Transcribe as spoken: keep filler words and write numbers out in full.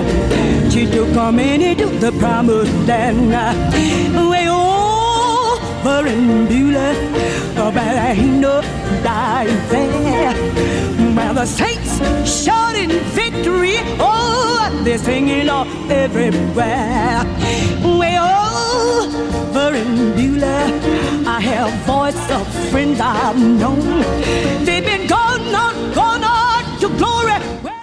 to come into the promised land. Way over in Beulah, but ain't no dying there. Where the saints shouting victory, oh, they're singing all everywhere. Way over in Beulah, I have voice of friends I've known. They've been gone on, gone on to glory.